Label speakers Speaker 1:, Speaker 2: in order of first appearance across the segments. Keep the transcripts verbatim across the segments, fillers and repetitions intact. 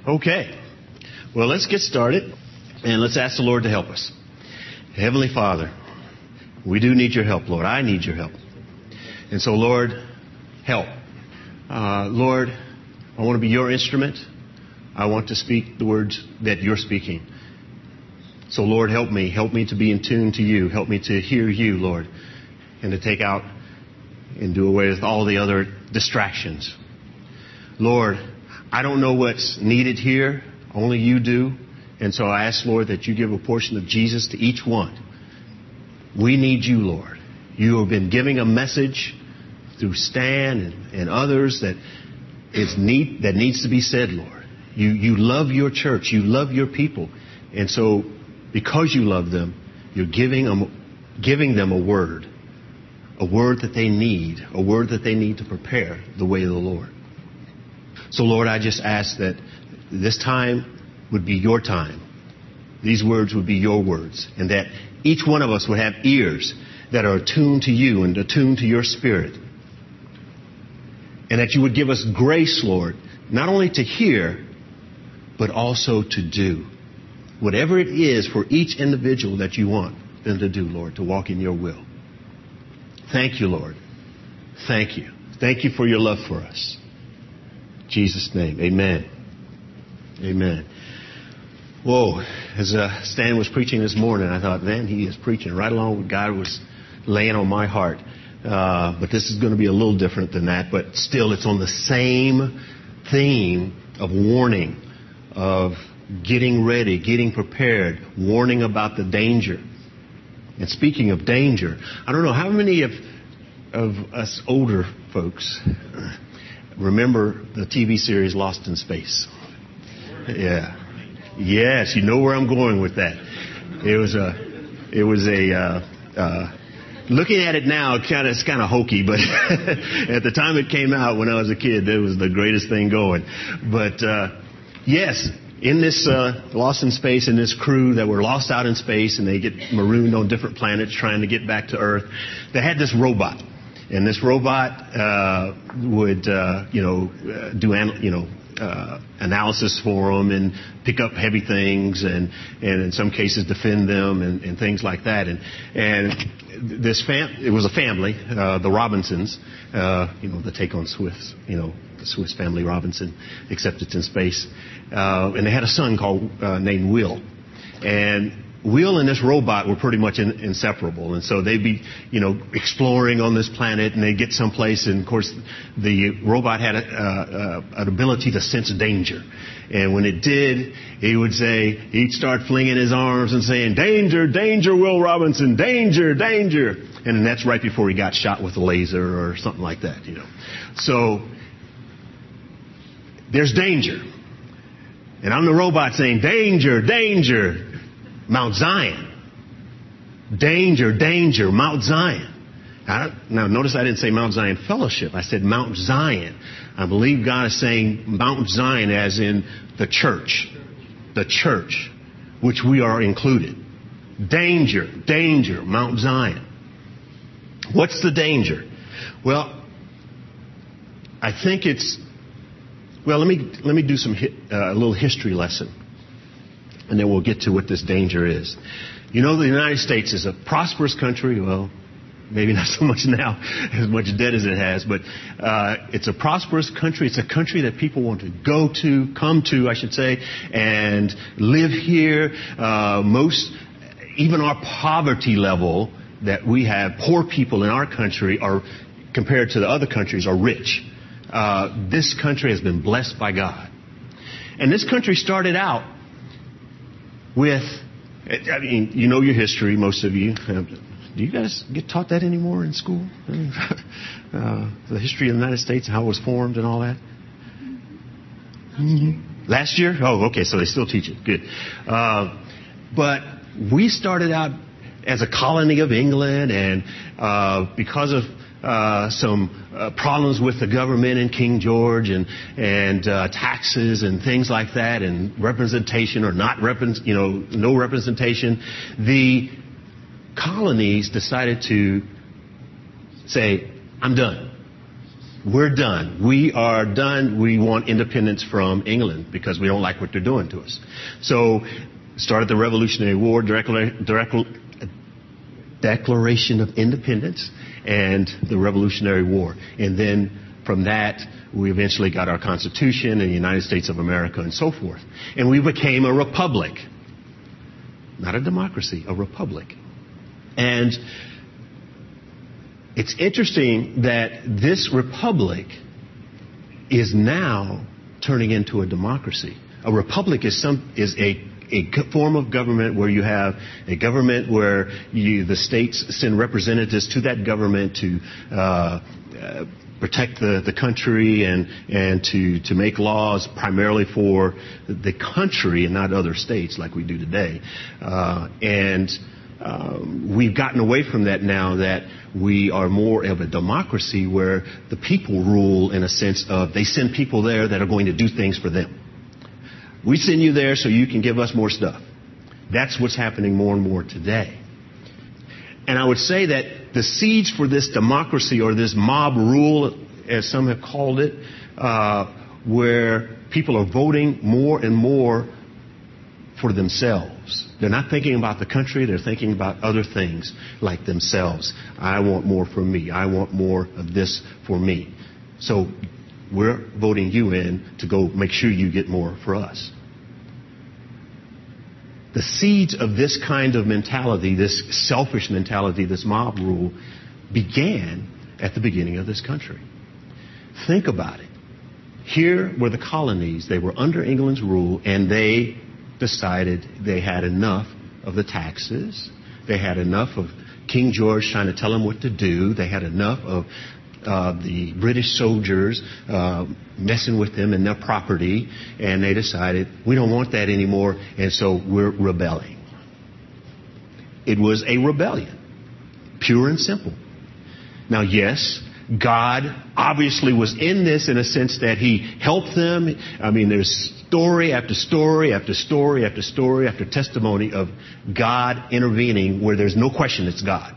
Speaker 1: Okay. Well, let's get started, and let's ask the Lord to help us. Heavenly Father, we do need your help, Lord. I need your help. And so, Lord, help. Uh, Lord, I want to be your instrument. I want to speak the words that you're speaking. So, Lord, help me. Help me to be in tune to you. Help me to hear you, Lord, and to take out and do away with all the other distractions. Lord, I don't know what's needed here. Only you do. And so I ask, Lord, that you give a portion of Jesus to each one. We need you, Lord. You have been giving a message through Stan and, and others that is need, that needs to be said, Lord. You, you love your church. You love your people. And so because you love them, you're giving them, giving them a word. A word that they need. A word that they need to prepare the way of the Lord. So, Lord, I just ask that this time would be your time. These words would be your words. And that each one of us would have ears that are attuned to you and attuned to your spirit. And that you would give us grace, Lord, not only to hear, but also to do. Whatever it is for each individual that you want them to do, Lord, to walk in your will. Thank you, Lord. Thank you. Thank you for your love for us. In Jesus' name, amen. Amen. Whoa, as uh, Stan was preaching this morning, I thought, man, he is preaching right along with God was laying on my heart. Uh, but this is going to be a little different than that. But still, it's on the same theme of warning, of getting ready, getting prepared, warning about the danger. And speaking of danger, I don't know how many of, of us older folks remember the T V series Lost in Space. Yeah. Yes, you know where I'm going with that. It was a, it was a, uh, uh, looking at it now, kind of, it's kind of hokey, but at the time it came out when I was a kid, that was the greatest thing going. But, uh, yes, in this, uh, Lost in Space, in this crew that were lost out in space and they get marooned on different planets trying to get back to Earth, they had this robot. And this robot, uh, would, uh, you know, uh, do, an, you know, Uh, analysis for them and pick up heavy things and, and in some cases defend them and, and things like that. And, and this fam- it was a family, uh, the Robinsons, uh, you know, the take on Swiss, you know, the Swiss Family Robinson, except it's in space. Uh, and they had a son called, uh, named Will. And Will and this robot were pretty much in, inseparable. And so they'd be, you know, exploring on this planet and they'd get someplace. And of course, the robot had a, uh, an ability to sense danger. And when it did, he would say, he'd start flinging his arms and saying, danger, danger, Will Robinson, danger, danger. And then that's right before he got shot with a laser or something like that, you know. So there's danger. And I'm the robot saying, danger, danger. Mount Zion. Danger, danger, Mount Zion. I, now, notice I didn't say Mount Zion Fellowship. I said Mount Zion. I believe God is saying Mount Zion as in the church. The church, which we are included. Danger, danger, Mount Zion. What's the danger? Well, I think it's, well, let me, let me do some, uh, a little history lesson. And then we'll get to what this danger is. You know, the United States is a prosperous country. Well, maybe not so much now, as much debt as it has. But uh, it's a prosperous country. It's a country that people want to go to, come to, I should say, and live here. Uh, most, even our poverty level that we have, poor people in our country are, compared to the other countries, are rich. Uh, this country has been blessed by God. And this country started out with, I mean, you know your history, most of you. Do you guys get taught that anymore in school? uh, the history of the United States and how it was formed and all that? Mm-hmm. Last year? Oh, okay, so they still teach it. Good. Uh, but we started out as a colony of England, and uh, because of Uh, some uh, problems with the government and King George and and uh, taxes and things like that and representation or not repre- you know no representation, the colonies decided to say, I'm done. we're done. We are done. We want independence from England because we don't like what they're doing to us. So started the Revolutionary War, Declaration of Independence, and the Revolutionary War. And then from that, we eventually got our Constitution and the United States of America and so forth. And we became a republic. Not a democracy, a republic. And it's interesting that this republic is now turning into a democracy. A republic is some is a a form of government where you have a government where you, the states send representatives to that government to uh, uh, protect the, the country and and to, to make laws primarily for the country and not other states like we do today. Uh, and um, we've gotten away from that now that we are more of a democracy where the people rule in a sense of they send people there that are going to do things for them. We send you there so you can give us more stuff. That's what's happening more and more today. And I would say that the seeds for this democracy or this mob rule, as some have called it, uh, where people are voting more and more for themselves. They're not thinking about the country. They're thinking about other things like themselves. I want more for me. I want more of this for me. So we're voting you in to go make sure you get more for us. The seeds of this kind of mentality, this selfish mentality, this mob rule, began at the beginning of this country. Think about it. Here were the colonies. They were under England's rule, and they decided they had enough of the taxes. They had enough of King George trying to tell them what to do. They had enough of Uh, the British soldiers uh, messing with them and their property, and they decided, we don't want that anymore, and so we're rebelling. It was a rebellion, pure and simple. Now, yes, God obviously was in this in a sense that He helped them. I mean, there's story after story after story after story after testimony of God intervening where there's no question it's God.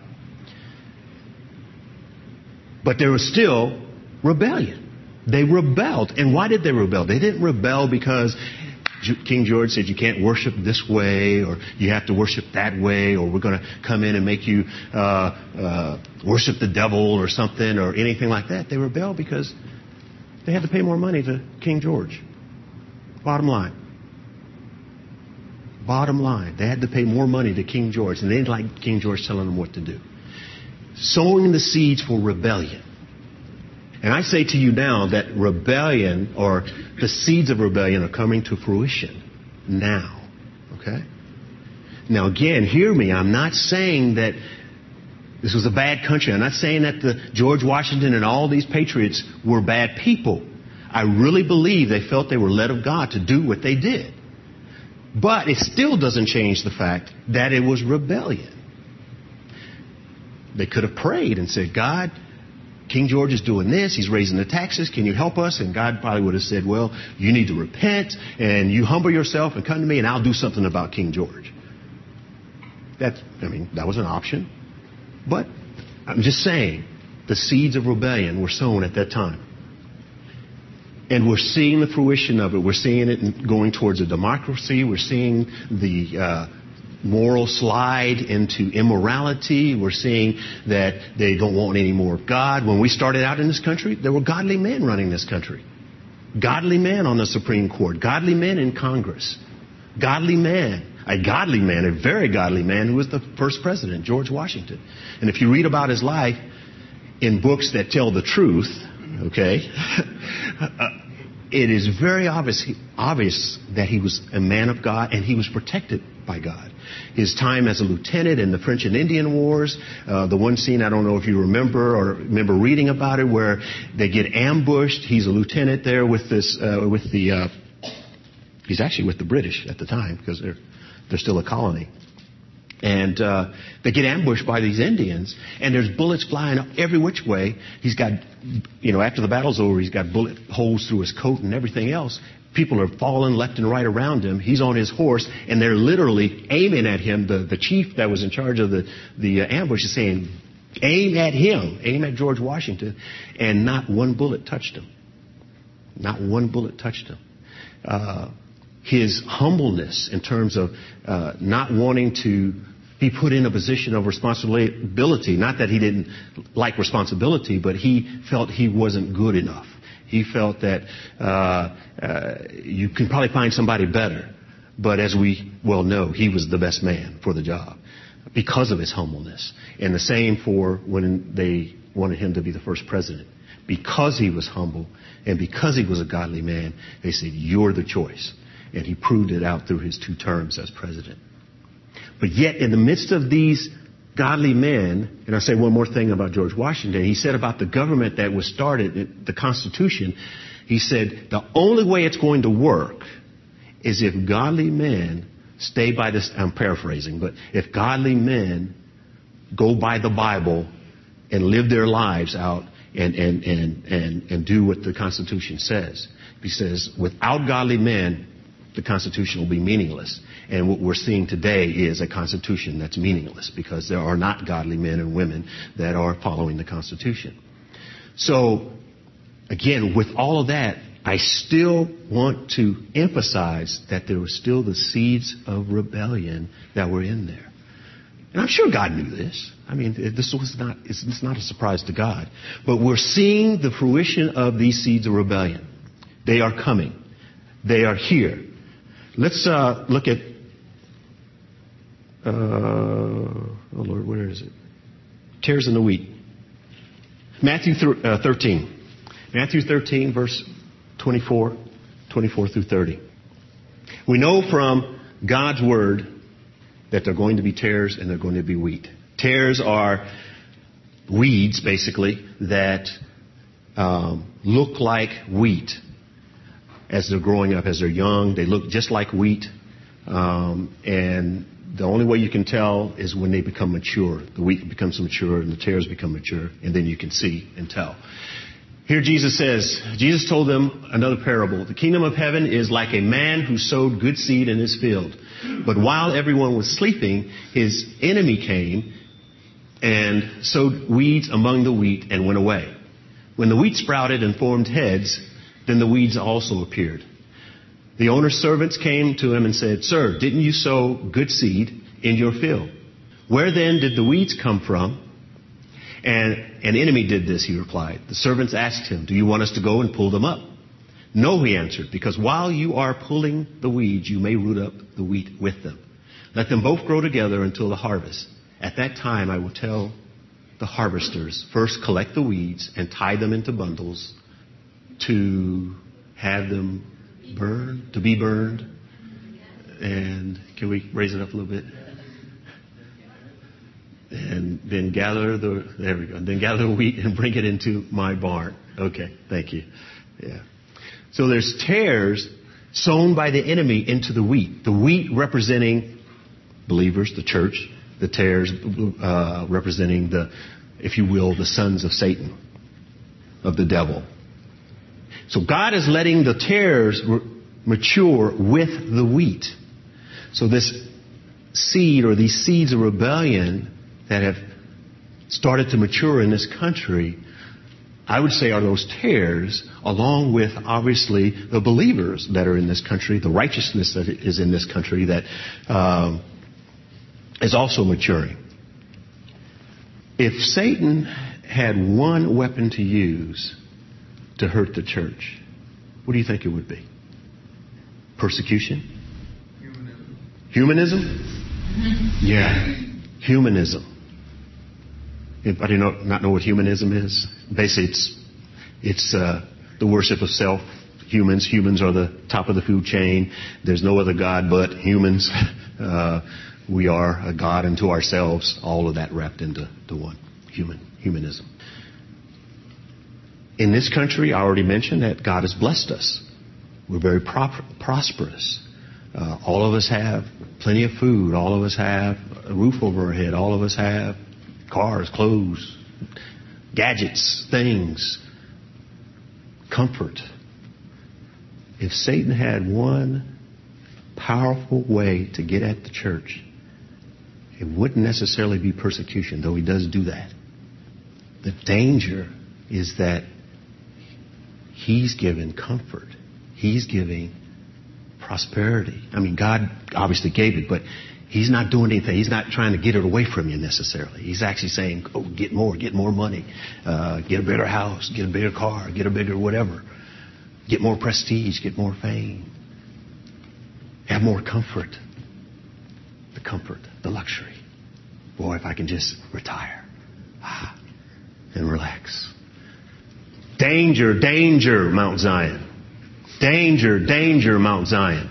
Speaker 1: But there was still rebellion. They rebelled. And why did they rebel? They didn't rebel because King George said you can't worship this way or you have to worship that way or we're going to come in and make you uh, uh, worship the devil or something or anything like that. They rebelled because they had to pay more money to King George. Bottom line. Bottom line. They had to pay more money to King George, and they didn't like King George telling them what to do. Sowing the seeds for rebellion. And I say to you now that rebellion or the seeds of rebellion are coming to fruition now. Okay? Now again, hear me. I'm not saying that this was a bad country. I'm not saying that the George Washington and all these patriots were bad people. I really believe they felt they were led of God to do what they did. But it still doesn't change the fact that it was rebellion. They could have prayed and said, God, King George is doing this. He's raising the taxes. Can you help us? And God probably would have said, well, you need to repent and you humble yourself and come to me and I'll do something about King George. That's, I mean, that was an option. But I'm just saying the seeds of rebellion were sown at that time. And we're seeing the fruition of it. We're seeing it going towards a democracy. We're seeing the uh, moral slide into immorality. We're seeing that they don't want any more of God. When we started out in this country, there were godly men running this country. Godly men on the Supreme Court. Godly men in Congress. Godly man. A godly man, a very godly man who was the first president, George Washington. And if you read about his life in books that tell the truth, okay, uh, it is very obvious, obvious that he was a man of God and he was protected by God. His time as a lieutenant in the French and Indian Wars, uh, the one scene, I don't know if you remember or remember reading about it, where they get ambushed. He's a lieutenant there with this, uh, with the, uh, he's actually with the British at the time because they're, they're still a colony. And uh, they get ambushed by these Indians, and there's bullets flying up every which way. He's got, you know, after the battle's over, he's got bullet holes through his coat and everything else. People are falling left and right around him. He's on his horse, and they're literally aiming at him. The, the chief that was in charge of the, the uh, ambush is saying, Aim at him, aim at George Washington, and not one bullet touched him. Not one bullet touched him. Uh, his humbleness in terms of uh, not wanting to be put in a position of responsibility, not that he didn't like responsibility, but he felt he wasn't good enough. He felt that uh, uh, you can probably find somebody better. But as we well know, he was the best man for the job because of his humbleness. And the same for when they wanted him to be the first president. Because he was humble and because he was a godly man, they said, you're the choice. And he proved it out through his two terms as president. But yet in the midst of these godly men, and I'll say one more thing about George Washington. He said about the government that was started, the Constitution, he said, the only way it's going to work is if godly men stay by this, I'm paraphrasing, but if godly men go by the Bible and live their lives out and, and, and, and, and do what the Constitution says. He says, without godly men, the Constitution will be meaningless. And what we're seeing today is a Constitution that's meaningless because there are not godly men and women that are following the Constitution. So, again, with all of that, I still want to emphasize that there were still the seeds of rebellion that were in there. And I'm sure God knew this. I mean, this was not, it's, it's not a surprise to God. But we're seeing the fruition of these seeds of rebellion. They are coming. They are here. Let's uh, look at, uh, oh Lord, where is it? Tares in the wheat. Matthew th- uh, thirteen. Matthew thirteen, verse twenty-four, twenty-four through thirty. We know from God's word that they're going to be tares and they're going to be wheat. Tares are weeds, basically, that um, look like wheat as they're growing up, as they're young. They look just like wheat. Um, and the only way you can tell is when they become mature. The wheat becomes mature and the tares become mature, and then you can see and tell. Here Jesus says, Jesus told them another parable. The kingdom of heaven is like a man who sowed good seed in his field. But while everyone was sleeping, his enemy came and sowed weeds among the wheat and went away. When the wheat sprouted and formed heads, then the weeds also appeared. The owner's servants came to him and said, Sir, didn't you sow good seed in your field? Where then did the weeds come from? And an enemy did this, he replied. The servants asked him, Do you want us to go and pull them up? No, he answered, because while you are pulling the weeds, you may root up the wheat with them. Let them both grow together until the harvest. At that time, I will tell the harvesters, first collect the weeds and tie them into bundles to have them burned, to be burned. And can we raise it up a little bit? And then gather the, there we go. And then gather the wheat and bring it into my barn. Okay, thank you. Yeah. So there's tares sown by the enemy into the wheat. The wheat representing believers, the church. The tares uh, representing the, if you will, the sons of Satan, of the devil. So God is letting the tares re- mature with the wheat. So this seed or these seeds of rebellion that have started to mature in this country, I would say are those tares, along with obviously the believers that are in this country, the righteousness that is in this country that um, is also maturing. If Satan had one weapon to use to hurt the church, what do you think it would be? Persecution? Humanism. Humanism? Yeah. Humanism. Anybody know, not know what humanism is? Basically, it's it's uh, the worship of self. Humans. Humans are the top of the food chain. There's no other God but humans. Uh, we are a God unto ourselves. All of that wrapped into to one. Human. Humanism. In this country, I already mentioned that God has blessed us. We're very pro- prosperous. Uh, all of us have plenty of food. All of us have a roof over our head. All of us have cars, clothes, gadgets, things, comfort. If Satan had one powerful way to get at the church, it wouldn't necessarily be persecution, though he does do that. The danger is that he's given comfort. He's giving prosperity. I mean, God obviously gave it, but he's not doing anything. He's not trying to get it away from you necessarily. He's actually saying, oh, get more, get more money, uh, get a better house, get a bigger car, get a bigger whatever, get more prestige, get more fame, have more comfort. The comfort, the luxury. Boy, if I can just retire ah, and relax. Danger, danger, Mount Zion. Danger, danger, Mount Zion.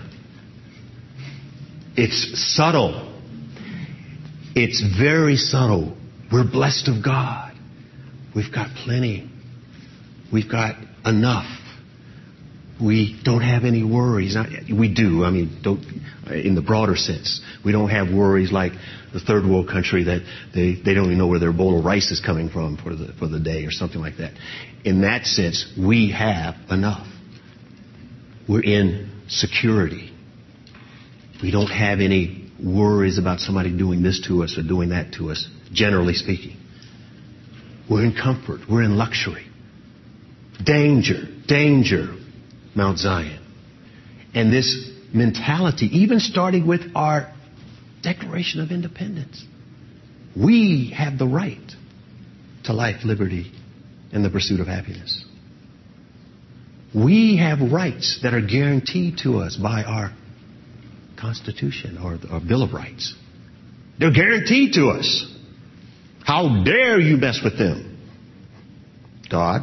Speaker 1: It's subtle. It's very subtle. We're blessed of God. We've got plenty. We've got enough. We don't have any worries. We do. I mean, don't, in the broader sense. We don't have worries like the third world country that they, they don't even know where their bowl of rice is coming from for the, for the day or something like that. In that sense, we have enough. We're in security. We don't have any worries about somebody doing this to us or doing that to us, generally speaking. We're in comfort. We're in luxury. Danger, danger, Mount Zion. And this mentality, even starting with our Declaration of Independence. We have the right to life, liberty, and the pursuit of happiness. We have rights that are guaranteed to us by our Constitution or our Bill of Rights. They're guaranteed to us. How dare you mess with them? God,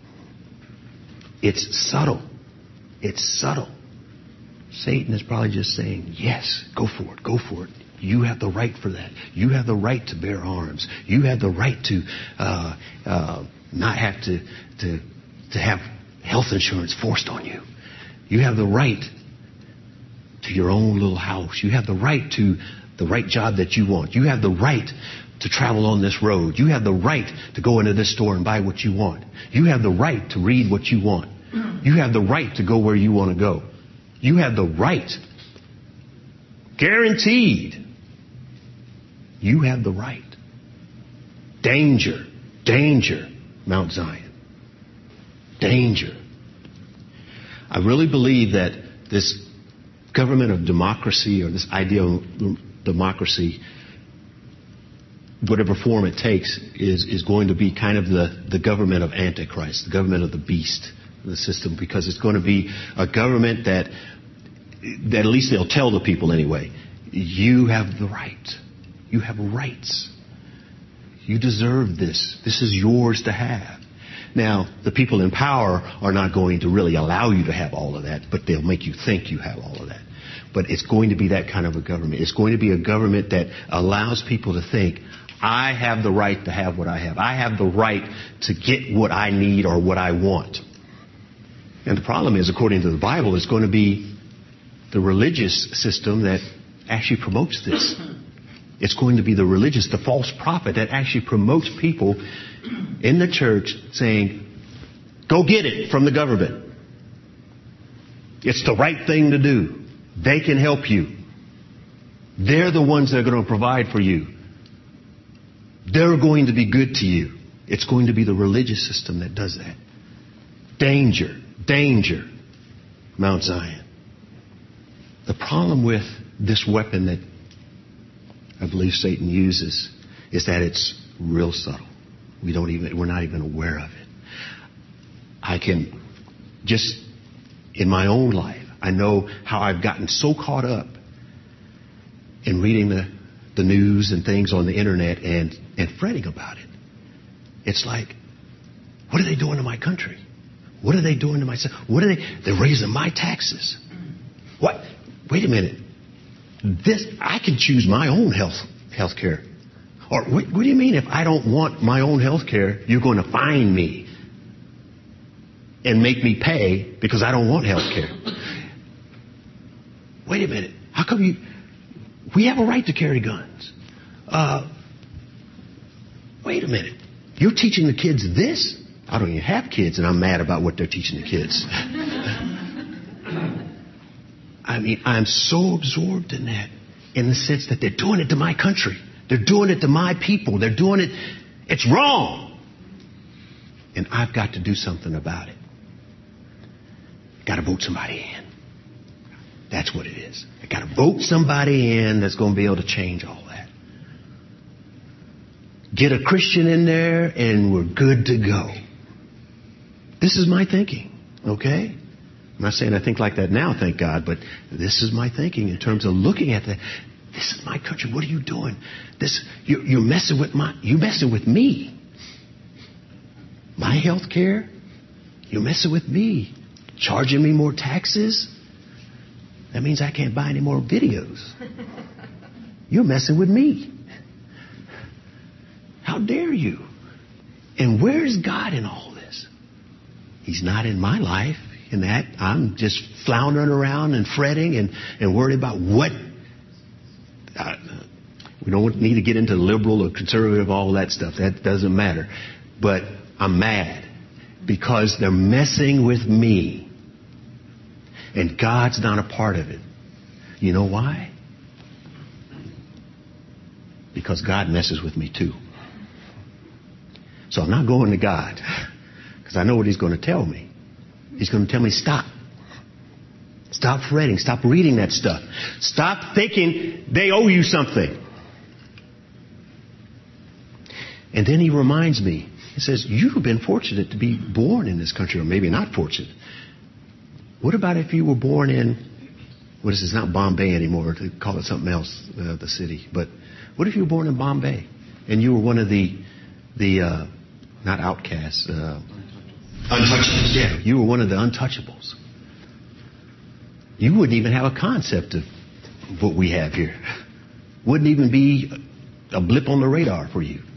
Speaker 1: it's subtle. It's subtle. Satan is probably just saying, yes, go for it, go for it. You have the right for that. You have the right to bear arms. You have the right to uh, uh, not have to, to to have health insurance forced on you. You have the right to your own little house. You have the right to the right job that you want. You have the right to travel on this road. You have the right to go into this store and buy what you want. You have the right to read what you want. You have the right to go where you want to go. You have the right. Guaranteed. You have the right. Danger, danger, Mount Zion. Danger. I really believe that this government of democracy or this idea of democracy, whatever form it takes, is, is going to be kind of the, the government of Antichrist, the government of the beast, the system, because it's going to be a government that, that at least they'll tell the people anyway, you have the right. You have rights. You deserve this. This is yours to have. Now, the people in power are not going to really allow you to have all of that, but they'll make you think you have all of that. But it's going to be that kind of a government. It's going to be a government that allows people to think, I have the right to have what I have. I have the right to get what I need or what I want. And the problem is, according to the Bible, it's going to be the religious system that actually promotes this. It's going to be the religious, the false prophet that actually promotes people in the church saying, go get it from the government. It's the right thing to do. They can help you. They're the ones that are going to provide for you. They're going to be good to you. It's going to be the religious system that does that. Danger, danger, Mount Zion. The problem with this weapon that I believe Satan uses is that it's real subtle. We don't even, we're not even aware of it. I can just, in my own life, I know how I've gotten so caught up in reading the, the news and things on the internet and, and fretting about it. It's like, what are they doing to my country? What are they doing to my, what are they, they're raising my taxes. What? Wait a minute. This, I can choose my own health, health care. Or what, what do you mean if I don't want my own health care, you're going to fine me and make me pay because I don't want health care? Wait a minute. How come you, we have a right to carry guns. Uh, wait a minute. You're teaching the kids this? I don't even have kids and I'm mad about what they're teaching the kids. I mean, I'm so absorbed in that, in the sense that they're doing it to my country. They're doing it to my people. They're doing it. It's wrong. And I've got to do something about it. Got to vote somebody in. That's what it is. I got to vote somebody in that's going to be able to change all that. Get a Christian in there and we're good to go. This is my thinking, okay? I'm not saying I think like that now, thank God, but this is my thinking in terms of looking at that. This is my country. What are you doing? This you're, you're messing with my. You're messing with me. My health care. You're messing with me. Charging me more taxes. That means I can't buy any more videos. You're messing with me. How dare you? And where's God in all this? He's not in my life. In that I'm just floundering around and fretting and, and worried about what. Uh, we don't need to get into liberal or conservative, all that stuff. That doesn't matter. But I'm mad because they're messing with me. And God's not a part of it. You know why? Because God messes with me too. So I'm not going to God because I know what He's going to tell me. He's going to tell me, stop. Stop fretting. Stop reading that stuff. Stop thinking they owe you something. And then He reminds me. He says, you've been fortunate to be born in this country, or maybe not fortunate. What about if you were born in, what is this, not Bombay anymore, to call it something else, uh, the city. But what if you were born in Bombay and you were one of the, the uh, not outcasts, uh, untouchables. Yeah, you were one of the untouchables. You wouldn't even have a concept of what we have here. Wouldn't even be a blip on the radar for you.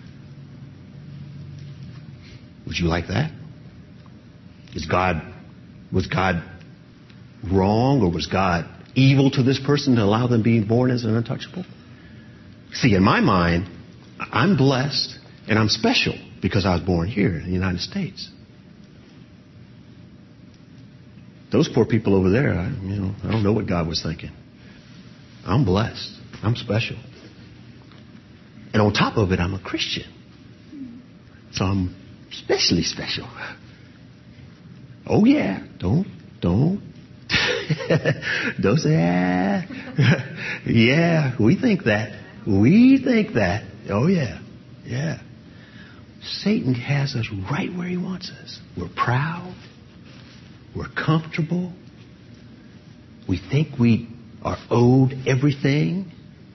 Speaker 1: Would you like that? Is God, was God wrong, or was God evil to this person to allow them being born as an untouchable? See, in my mind, I'm blessed and I'm special because I was born here in the United States. Those poor people over there, I, you know, I don't know what God was thinking. I'm blessed. I'm special. And on top of it, I'm a Christian. So I'm especially special. Oh yeah, don't, don't, don't say, ah. Yeah, we think that. We think that. Oh yeah, yeah. Satan has us right where he wants us. We're proud. We're comfortable. We think we are owed everything.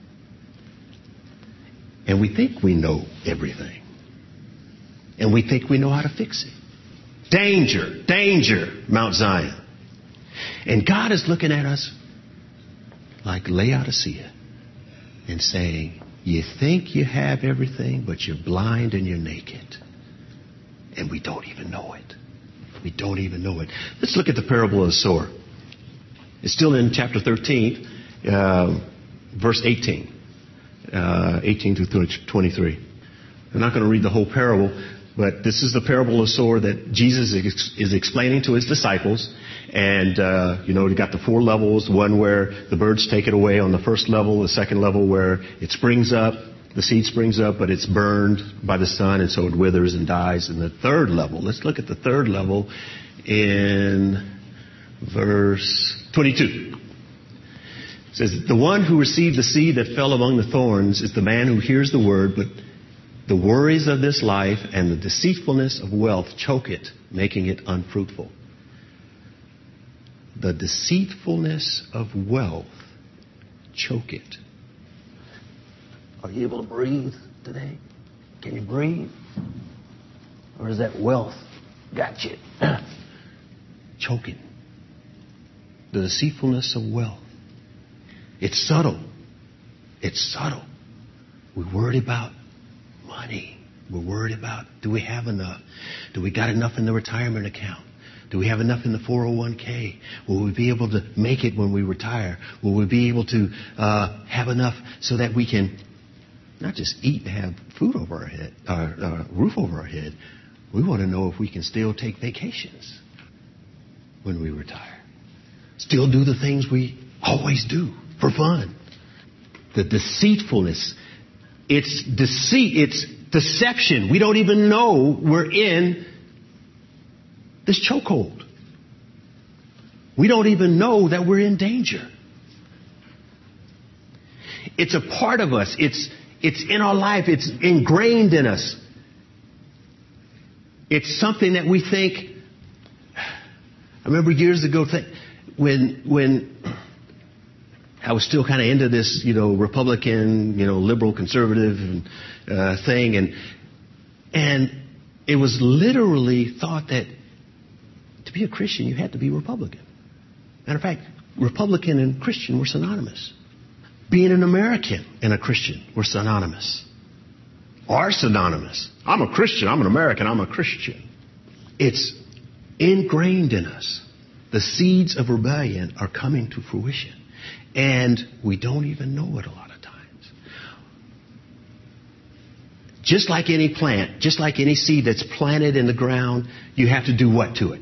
Speaker 1: And we think we know everything. And we think we know how to fix it. Danger, danger, Mount Zion. And God is looking at us like Laodicea and saying, you think you have everything, but you're blind and you're naked. And we don't even know it. We don't even know it. Let's look at the parable of the sower. It's still in chapter thirteen, uh, verse eighteen. Uh, eighteen through twenty-three. I'm not going to read the whole parable, but this is the parable of the sower that Jesus is, is explaining to his disciples. And, uh, you know, you got the four levels. One where the birds take it away on the first level. The second level where it springs up. The seed springs up, but it's burned by the sun, and so it withers and dies. And the third level, let's look at the third level in verse twenty-two. It says, the one who received the seed that fell among the thorns is the man who hears the word, but the worries of this life and the deceitfulness of wealth choke it, making it unfruitful. The deceitfulness of wealth choke it. Are you able to breathe today? Can you breathe? Or is that wealth got you? Choking. The deceitfulness of wealth. It's subtle. It's subtle. We're worried about money. We're worried about, do we have enough? Do we got enough in the retirement account? Do we have enough in the four oh one k? Will we be able to make it when we retire? Will we be able to uh, have enough so that we can not just eat and have food over our head, our, our roof over our head? We want to know if we can still take vacations when we retire. Still do the things we always do for fun. The deceitfulness. It's deceit. It's deception. We don't even know we're in this chokehold. We don't even know that we're in danger. It's a part of us. It's, it's in our life. It's ingrained in us. It's something that we think. I remember years ago th- when, when I was still kind of into this, you know, Republican, you know, liberal, conservative uh, thing. And, and it was literally thought that to be a Christian, you had to be Republican. Matter of fact, Republican and Christian were synonymous. Being an American and a Christian were synonymous. Are synonymous. I'm a Christian. I'm an American. I'm a Christian. It's ingrained in us. The seeds of rebellion are coming to fruition. And we don't even know it a lot of times. Just like any plant, just like any seed that's planted in the ground, you have to do what to it?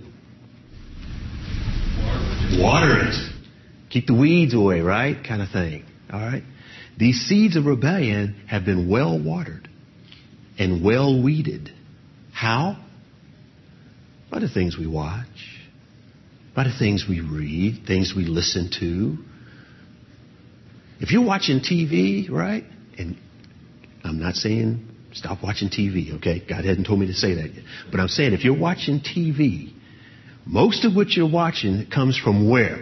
Speaker 1: Water it. Keep the weeds away, right? Kind of thing. All right? These seeds of rebellion have been well watered and well weeded. How? By the things we watch, by the things we read, things we listen to. If you're watching T V, right? And I'm not saying stop watching T V, okay? God hadn't told me to say that yet. But I'm saying if you're watching T V, most of what you're watching comes from where?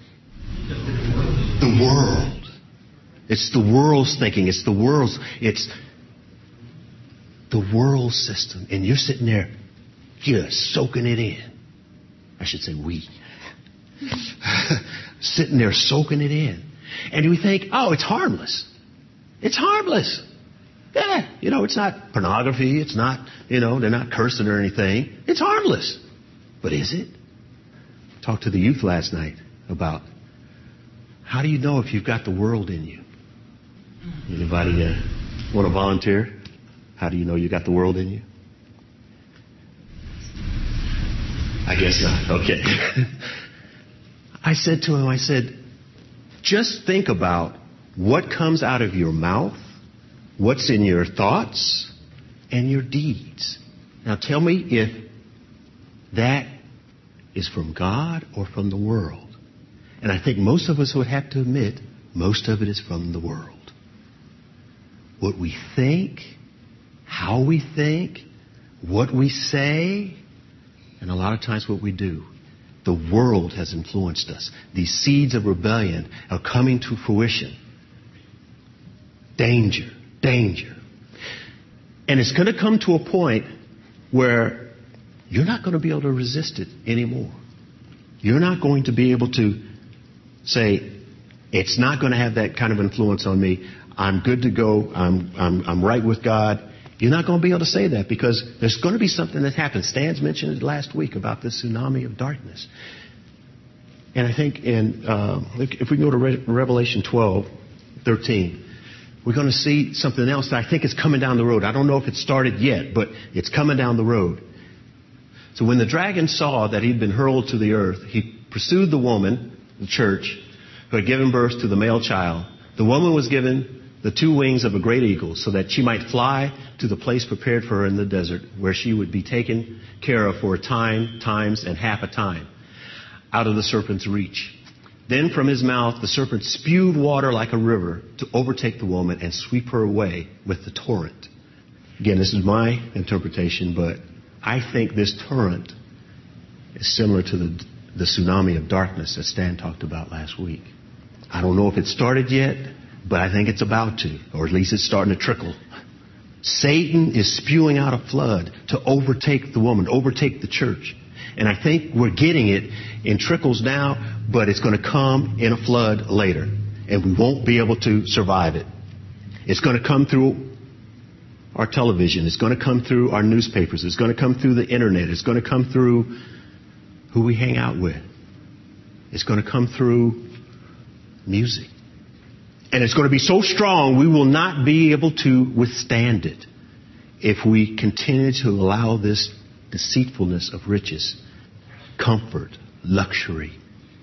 Speaker 1: The world. It's the world's thinking. It's the world's, it's the world system. And you're sitting there, you're soaking it in. I should say we. Sitting there soaking it in. And we think, oh, it's harmless. It's harmless. Yeah, you know, it's not pornography. It's not, you know, they're not cursing or anything. It's harmless. But is it? Talked to the youth last night about how do you know if you've got the world in you? Anybody uh, want to volunteer? How do you know you got the world in you? I guess not. Okay. I said to him, I said, just think about what comes out of your mouth, what's in your thoughts, and your deeds. Now tell me if that is from God or from the world. And I think most of us would have to admit most of it is from the world. What we think, how we think, what we say, and a lot of times what we do. The world has influenced us. These seeds of rebellion are coming to fruition. Danger, danger. And it's going to come to a point where you're not going to be able to resist it anymore. You're not going to be able to say, it's not going to have that kind of influence on me. I'm good to go. I'm, I'm, I'm right with God. You're not going to be able to say that because there's going to be something that happens. Stan's mentioned it last week about this tsunami of darkness. And I think in, uh, if we go to Re- Revelation twelve, thirteen, we're going to see something else that I think is coming down the road. I don't know if it started yet, but it's coming down the road. So when the dragon saw that he'd been hurled to the earth, he pursued the woman, the church, who had given birth to the male child. The woman was given the two wings of a great eagle so that she might fly to the place prepared for her in the desert where she would be taken care of for a time, times, and half a time out of the serpent's reach. Then from his mouth the serpent spewed water like a river to overtake the woman and sweep her away with the torrent. Again, this is my interpretation, but I think this torrent is similar to the, the tsunami of darkness that Stan talked about last week. I don't know if it started yet, but I think it's about to, or at least it's starting to trickle. Satan is spewing out a flood to overtake the woman, overtake the church. And I think we're getting it in trickles now, but it's going to come in a flood later. And we won't be able to survive it. It's going to come through our television. It's going to come through our newspapers. It's going to come through the internet. It's going to come through who we hang out with. It's going to come through music. And it's going to be so strong we will not be able to withstand it if we continue to allow this deceitfulness of riches, comfort, luxury,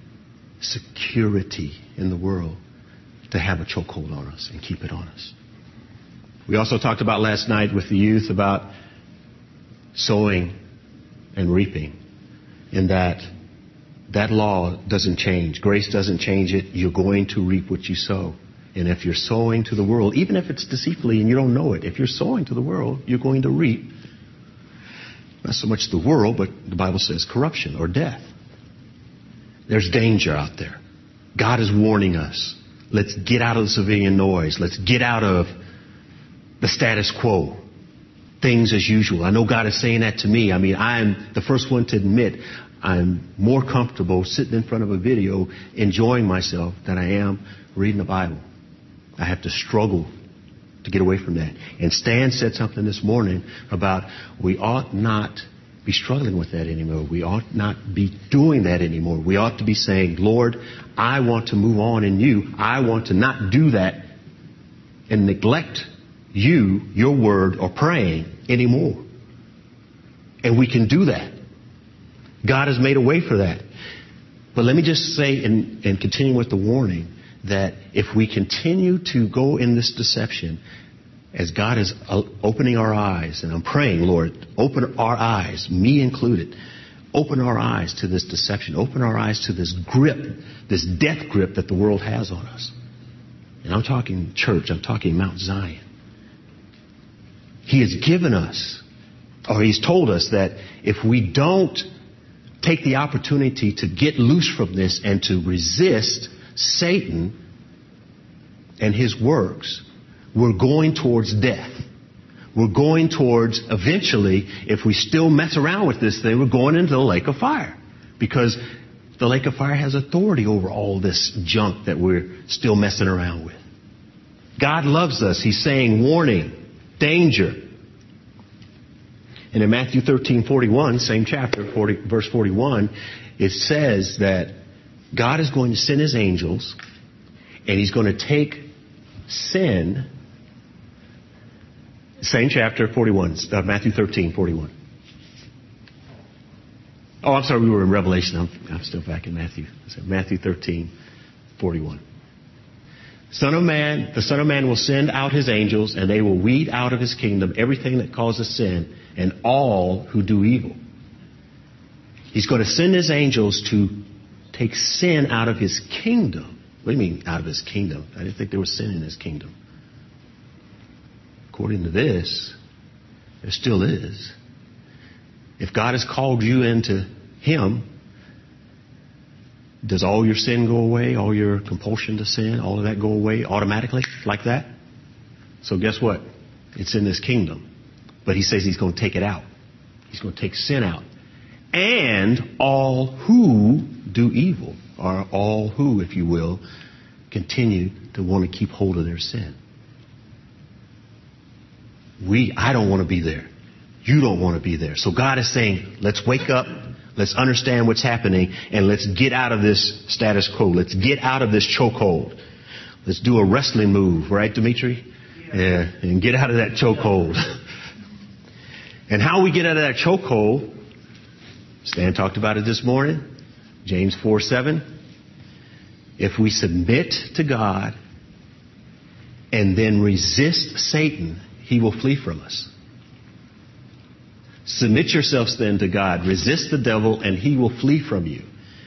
Speaker 1: security in the world to have a chokehold on us and keep it on us. We also talked about last night with the youth about sowing and reaping. in that that law doesn't change. Grace doesn't change it. You're going to reap what you sow. And if you're sowing to the world, even if it's deceitfully and you don't know it, if you're sowing to the world, you're going to reap not so much the world, but the Bible says corruption or death. There's danger out there. God is warning us. Let's get out of the civilian noise. Let's get out of the status quo. Things as usual. I know God is saying that to me. I mean, I'm the first one to admit I'm more comfortable sitting in front of a video enjoying myself than I am reading the Bible. I have to struggle to get away from that. And Stan said something this morning about we ought not be struggling with that anymore. We ought not be doing that anymore. We ought to be saying, Lord, I want to move on in you. I want to not do that and neglect you, your word, or praying anymore. And we can do that. God has made a way for that. But let me just say, and, and continue with the warning, that if we continue to go in this deception, as God is opening our eyes, and I'm praying, Lord, open our eyes, me included, open our eyes to this deception, open our eyes to this grip, this death grip that the world has on us. And I'm talking church, I'm talking Mount Zion. He has given us, or He's told us that if we don't take the opportunity to get loose from this and to resist Satan and his works, we're going towards death. We're going towards, eventually, if we still mess around with this thing, we're going into the lake of fire. Because the lake of fire has authority over all this junk that we're still messing around with. God loves us. He's saying, warning, danger. And in Matthew thirteen forty-one, same chapter, forty, verse forty-one, it says that God is going to send His angels and He's going to take sin. Same chapter, forty-one, uh, Matthew thirteen forty-one. Oh, I'm sorry, we were in Revelation. I'm, I'm still back in Matthew. So Matthew thirteen forty-one. Son of Man, the Son of Man will send out His angels, and they will weed out of His kingdom everything that causes sin and all who do evil. He's going to send His angels to take sin out of His kingdom. What do you mean out of His kingdom? I didn't think there was sin in His kingdom. According to this, there still is. If God has called you into Him, does all your sin go away? All your compulsion to sin, all of that go away automatically like that? So guess what? It's in this kingdom. But He says He's going to take it out. He's going to take sin out. And all who do evil, or all who, if you will, continue to want to keep hold of their sin. We, I don't want to be there. You don't want to be there. So God is saying, let's wake up. Let's understand what's happening, and let's get out of this status quo. Let's get out of this chokehold. Let's do a wrestling move, right, Dimitri? Yeah, yeah, and get out of that chokehold. And how we get out of that chokehold, Stan talked about it this morning, James four seven. If we submit to God and then resist Satan, he will flee from us. Submit yourselves then to God. Resist the devil and he will flee from you.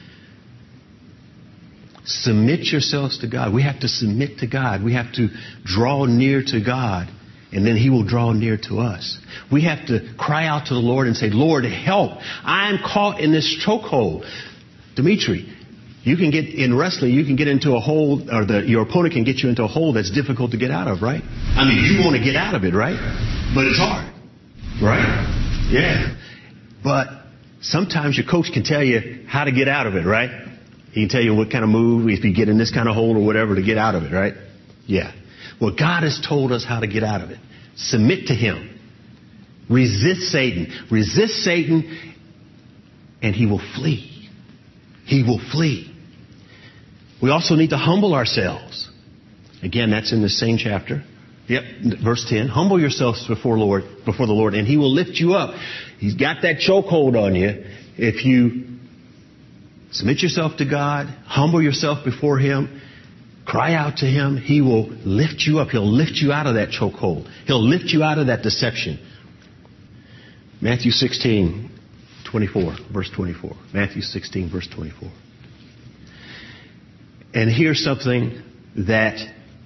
Speaker 1: Submit yourselves to God. We have to submit to God. We have to draw near to God, and then He will draw near to us. We have to cry out to the Lord and say, Lord, help. I am caught in this chokehold. Dimitri, you can get in wrestling, you can get into a hole, or the, your opponent can get you into a hole that's difficult to get out of, right? I mean, you want to get out of it, right? But it's hard, right? Yeah. But sometimes your coach can tell you how to get out of it, right? He can tell you what kind of move, if you get in this kind of hole or whatever, to get out of it, right? Yeah. Well, God has told us how to get out of it. Submit to Him. Resist Satan. Resist Satan, and he will flee. He will flee. We also need to humble ourselves. Again, that's in the same chapter. Yep, verse ten. Humble yourselves before Lord, before the Lord, and He will lift you up. He's got that chokehold on you. If you submit yourself to God, humble yourself before Him, cry out to Him, He will lift you up. He'll lift you out of that chokehold. He'll lift you out of that deception. Matthew sixteen, twenty-four, verse twenty-four. Matthew sixteen, verse twenty-four. And here's something that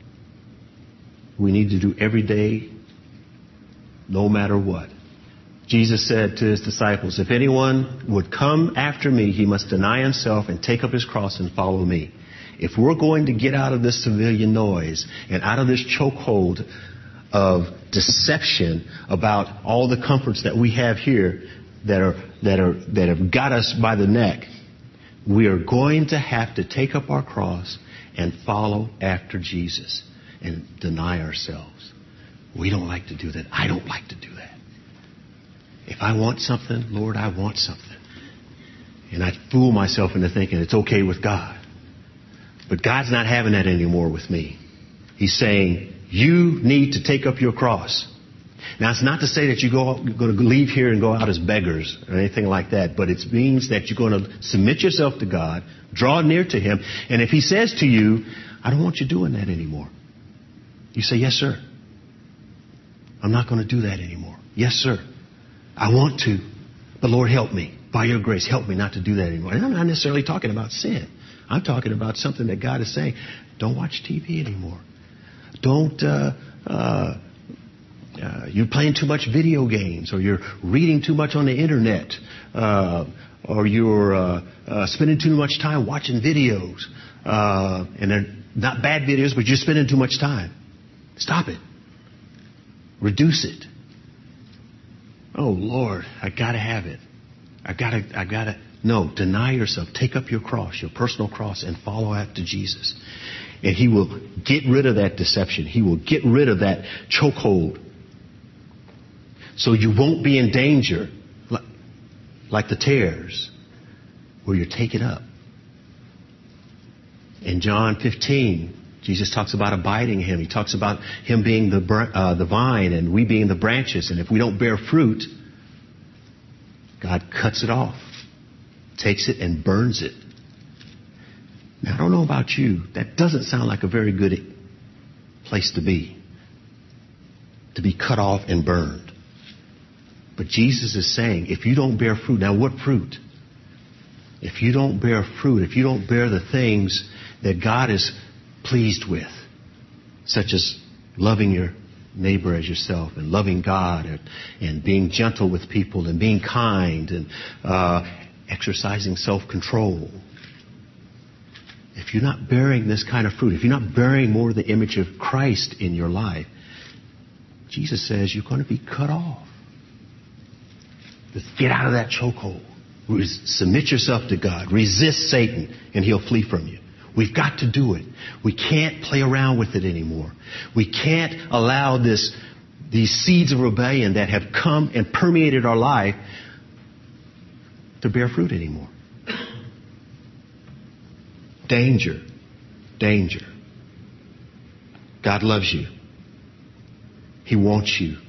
Speaker 1: we need to do every day, no matter what. Jesus said to his disciples, if anyone would come after me, he must deny himself and take up his cross and follow me. If we're going to get out of this civilian noise and out of this chokehold of deception about all the comforts that we have here that are that are that have got us by the neck, we are going to have to take up our cross and follow after Jesus and deny ourselves. We don't like to do that. I don't like to do that. If I want something, Lord, I want something. And I fool myself into thinking it's okay with God. But God's not having that anymore with me. He's saying, you need to take up your cross. Now, it's not to say that you go, you're going to leave here and go out as beggars or anything like that. But it means that you're going to submit yourself to God, draw near to Him. And if He says to you, I don't want you doing that anymore. You say, yes, sir. I'm not going to do that anymore. Yes, sir. I want to. But Lord, help me. By your grace, help me not to do that anymore. And I'm not necessarily talking about sin. I'm talking about something that God is saying. Don't watch T V anymore. Don't, uh, uh, uh, you're playing too much video games, or you're reading too much on the internet, uh, or you're uh, uh, spending too much time watching videos. Uh, and they're not bad videos, but you're spending too much time. Stop it. Reduce it. Oh, Lord, I got to have it. I got to, I got to. No, deny yourself. Take up your cross, your personal cross, and follow after Jesus. And He will get rid of that deception. He will get rid of that chokehold. So you won't be in danger like, like the tares where you're taken up. In John fifteen, Jesus talks about abiding in Him. He talks about Him being the uh, the vine and we being the branches. And if we don't bear fruit, God cuts it off, takes it and burns it. Now, I don't know about you. That doesn't sound like a very good place to be. To be cut off and burned. But Jesus is saying, if you don't bear fruit, now what fruit? If you don't bear fruit, if you don't bear the things that God is pleased with, such as loving your neighbor as yourself and loving God and, and being gentle with people and being kind and uh, exercising self-control. If you're not bearing this kind of fruit, if you're not bearing more of the image of Christ in your life, Jesus says you're going to be cut off. Just get out of that chokehold. Submit yourself to God. Resist Satan and he'll flee from you. We've got to do it. We can't play around with it anymore. We can't allow this, these seeds of rebellion that have come and permeated our life to bear fruit anymore. Danger. Danger. God loves you. He wants you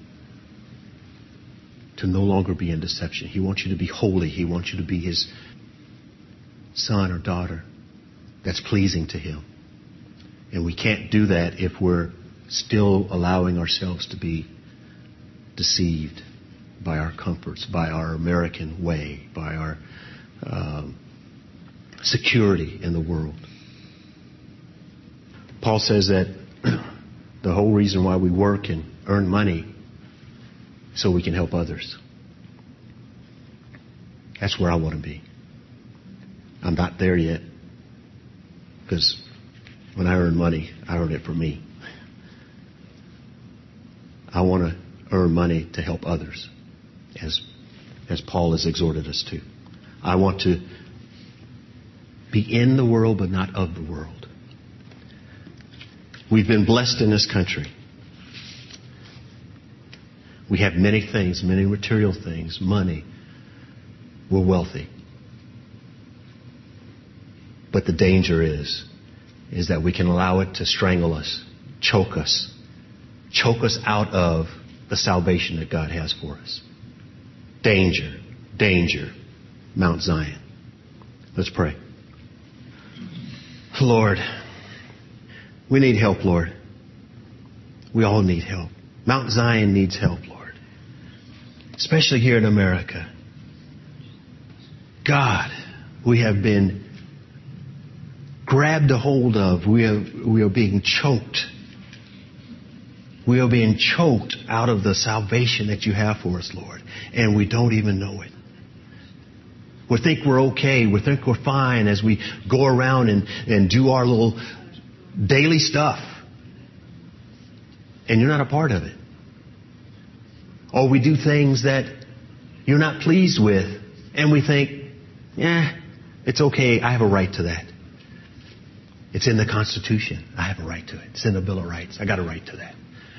Speaker 1: to no longer be in deception. He wants you to be holy. He wants you to be His son or daughter that's pleasing to Him. And we can't do that if we're still allowing ourselves to be deceived by our comforts, by our American way, by our um, security in the world. Paul says that the whole reason why we work and earn money is so we can help others. That's where I want to be. I'm not there yet, because when I earn money, I earn it for me. I want to earn money to help others, as as Paul has exhorted us to. I want to be in the world, but not of the world. We've been blessed in this country. We have many things, many material things, money. We're wealthy. But the danger is, is that we can allow it to strangle us, choke us, choke us out of the salvation that God has for us. Danger, danger, Mount Zion. Let's pray. Lord, we need help, Lord. We all need help. Mount Zion needs help, Lord. Especially here in America. God, we have been grabbed a hold of. We are, we are being choked. We are being choked out of the salvation that you have for us, Lord. And we don't even know it. We think we're okay. We think we're fine as we go around and, and do our little daily stuff. And you're not a part of it. Or we do things that you're not pleased with. And we think, yeah, it's okay. I have a right to that. It's in the Constitution. I have a right to it. It's in the Bill of Rights. I got a right to that.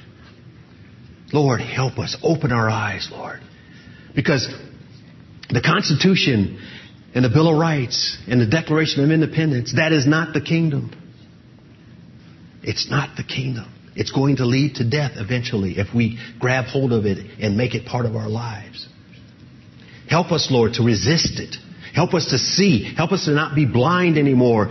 Speaker 1: Lord, help us. Open our eyes, Lord. Because the Constitution and the Bill of Rights and the Declaration of Independence, that is not the kingdom. It's not the kingdom. It's going to lead to death eventually if we grab hold of it and make it part of our lives. Help us, Lord, to resist it. Help us to see. Help us to not be blind anymore,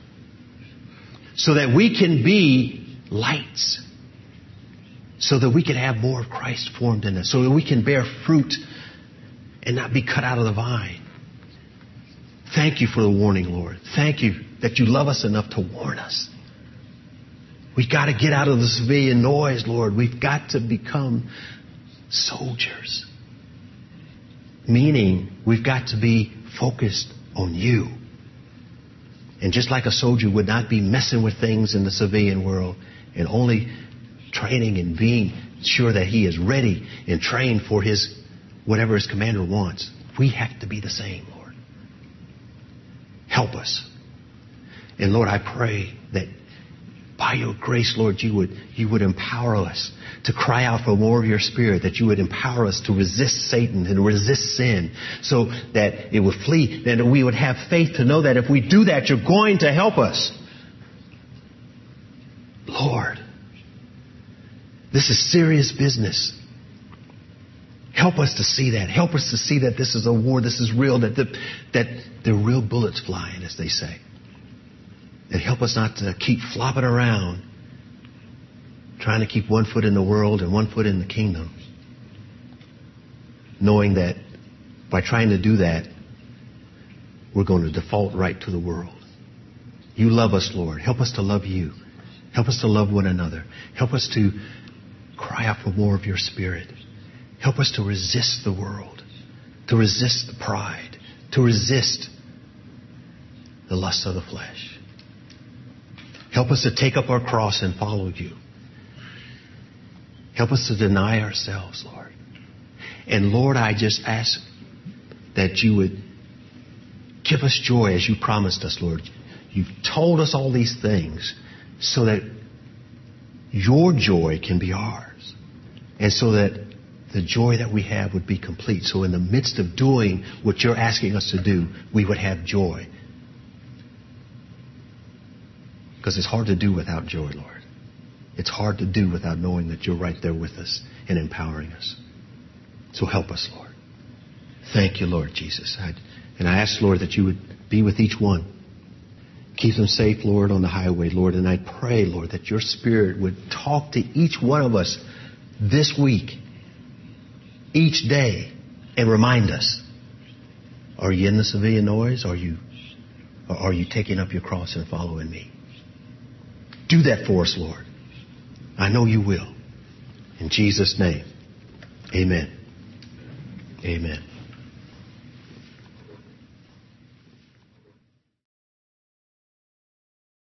Speaker 1: so that we can be lights. So that we can have more of Christ formed in us. So that we can bear fruit and not be cut out of the vine. Thank you for the warning, Lord. Thank you that you love us enough to warn us. We've got to get out of the civilian noise, Lord. We've got to become soldiers. Meaning, we've got to be focused on you. And just like a soldier would not be messing with things in the civilian world and only training and being sure that he is ready and trained for his whatever his commander wants, we have to be the same, Lord. Help us. And Lord, I pray that by your grace, Lord, you would, you would empower us to cry out for more of your Spirit, that you would empower us to resist Satan and resist sin so that it would flee, that we would have faith to know that if we do that, you're going to help us. Lord, this is serious business. Help us to see that. Help us to see that this is a war, this is real, that the, that there are real bullets flying, as they say. And help us not to keep flopping around, trying to keep one foot in the world and one foot in the kingdom, knowing that by trying to do that, we're going to default right to the world. You love us, Lord. Help us to love you. Help us to love one another. Help us to cry out for more of your Spirit. Help us to resist the world, to resist the pride, to resist the lust of the flesh. Help us to take up our cross and follow you. Help us to deny ourselves, Lord. And Lord, I just ask that you would give us joy as you promised us, Lord. You've told us all these things so that your joy can be ours. And so that the joy that we have would be complete. So in the midst of doing what you're asking us to do, we would have joy. Because it's hard to do without joy, Lord. It's hard to do without knowing that you're right there with us and empowering us. So help us, Lord. Thank you, Lord Jesus. I, and I ask, Lord, that you would be with each one. Keep them safe, Lord, on the highway, Lord. And I pray, Lord, that your Spirit would talk to each one of us this week, each day, and remind us, are you in the civilian noise? Or are you, or are you taking up your cross and following me? Do that for us, Lord. I know you will. In Jesus' name, amen. Amen.